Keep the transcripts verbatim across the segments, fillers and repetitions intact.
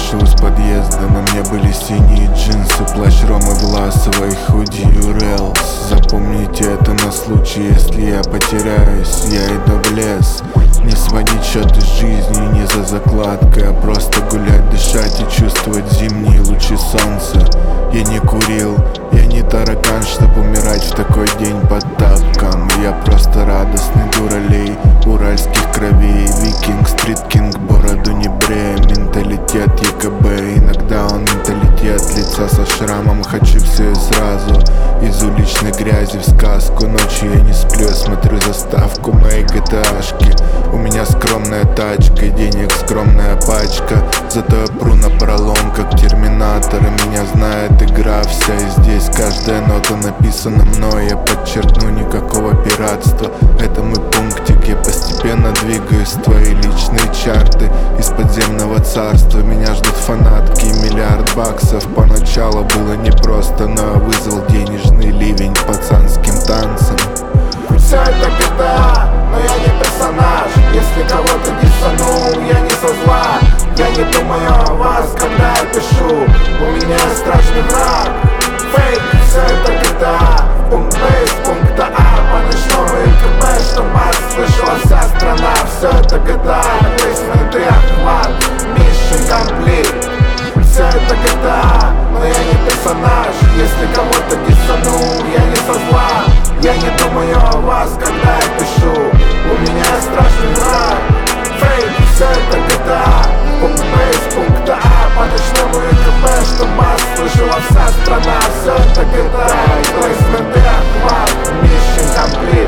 вышел из подъезда. На мне были синие джинсы, плащ Ромы Власова и худи Urals. Запомните это на случай, если я потеряюсь. Я иду в лес, не сводить счеты с жизнью, не за закладкой, а просто гулять, дышать и чувствовать зимние лучи солнца. Я не курил, я не таракан, чтоб умирать в такой день под тапком. Я просто радостный дуралей уральских кровей, викинг, стриткинг, бороду не брея, менталитет ЕКБ. Иногда он менталитет лица со шрамом, хочу все и сразу. Из уличной грязи в сказку, ночью я не сплю, я смотрю заставку моей джи ти эй-шки. У меня скромная тачка и денег скромная пачка, зато я пру на пролом, как терминатор, и меня знает игра вся. И здесь каждая нота написана мной, я подчеркну, никакого пиратства. Это мой пунктик, я постепенно двигаюсь в твои личные чарты. Из подземного царства меня ждут фанатки и миллиард баксов. Поначалу было непросто, но я вызвал денежный ливень пацанским танцем. Все это джи ти эй, но я не персонаж. Если кого-то диссанул, я не со зла. Я не думаю о вас, когда я пишу. У меня страшный враг, фейк. Все это джи ти эй, пункт Б из пункта А по ночному ЕКБ, чтоб вас слышала вся страна. Все это джи ти эй, плейсмент и охват, mission complete. Все это джи ти эй, но я не персонаж. Если кого-то диссанул, я не со зла. Я не думаю о вас, когда я пишу. У меня страшный враг, фейк. Все это джи ти эй, пункт Б из пункта А по ночному ЕКБ, чтоб вас слышала вся страна. Все это джи ти эй, плейсмент и охват, mission complete.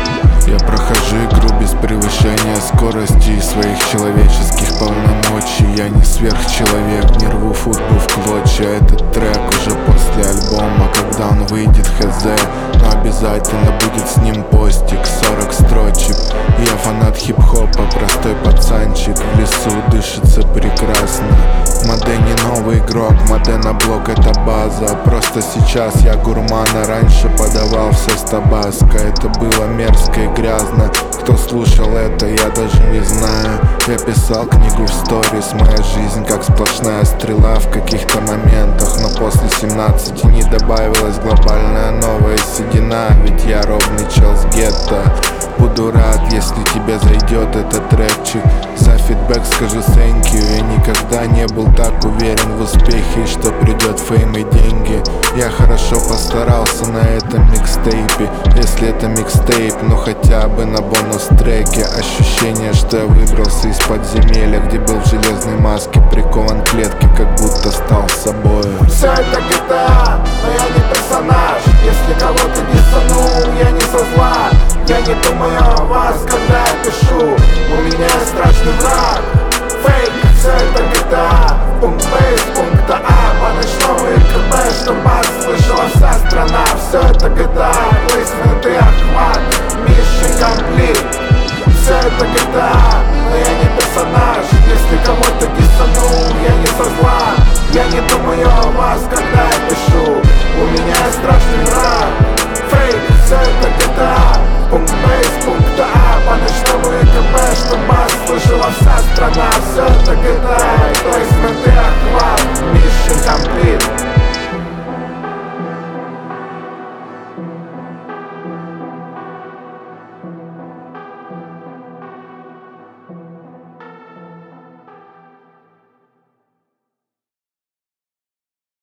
Я прохожу игру без превышения скорости и своих человеческих полномочий. Я не сверхчеловек, не рву футбол в клочья. Этот трек уже после альбома, когда он выйдет, хз. Но обязательно будет с ним постик, сорок строчек. Я фанат хип-хопа, простой пацанчик. В лесу дышится прекрасно. Моде не новый игрок, моде на блок это база. Просто сейчас я гурман, а раньше подавал все с табаско. Это было мерзко и грязно. Кто слушал это, я даже не знаю. Я писал книгу в сторис, моя жизнь как сплошная стрела в каких-то моментах. Но после семнадцати не добавилась глобальная новая седина. Ведь я ровный чел с гетто. Буду рад, если тебе зайдет этот рэпчик. За фидбэк скажу thank you. Я никогда не был так уверен в успехе, что придет фейм и деньги. Я хорошо постарался на этом микстейпе. Если это микстейп, ну хотя бы на бонус-треке. Ощущение, что я выбрался из подземелья, где был в железной маске, прикован к клетке, как будто стал собой. Все это джи ти эй, но я не персонаж. Если кого-то диссанул, я не со зла. Я не думаю о вас, когда я пишу. У меня страшный враг, фейк. Все это джи ти эй, пункт Б из пункта А по ночному ЕКБ, чтоб вас слышала вся страна. Все это джи ти эй, плейсмент и охват, mission complete. Все это джи ти эй, но я не персонаж. Если кого-то диссанул, я не со зла. Я не думаю о вас, когда я пишу. У меня страшный враг, фейк. Все это джи ти эй, пункт Б из пункта А по ночному ЕКБ, чтоб вас слышала вся страна. Все это джи ти эй, плейсмент и охват, mission complete.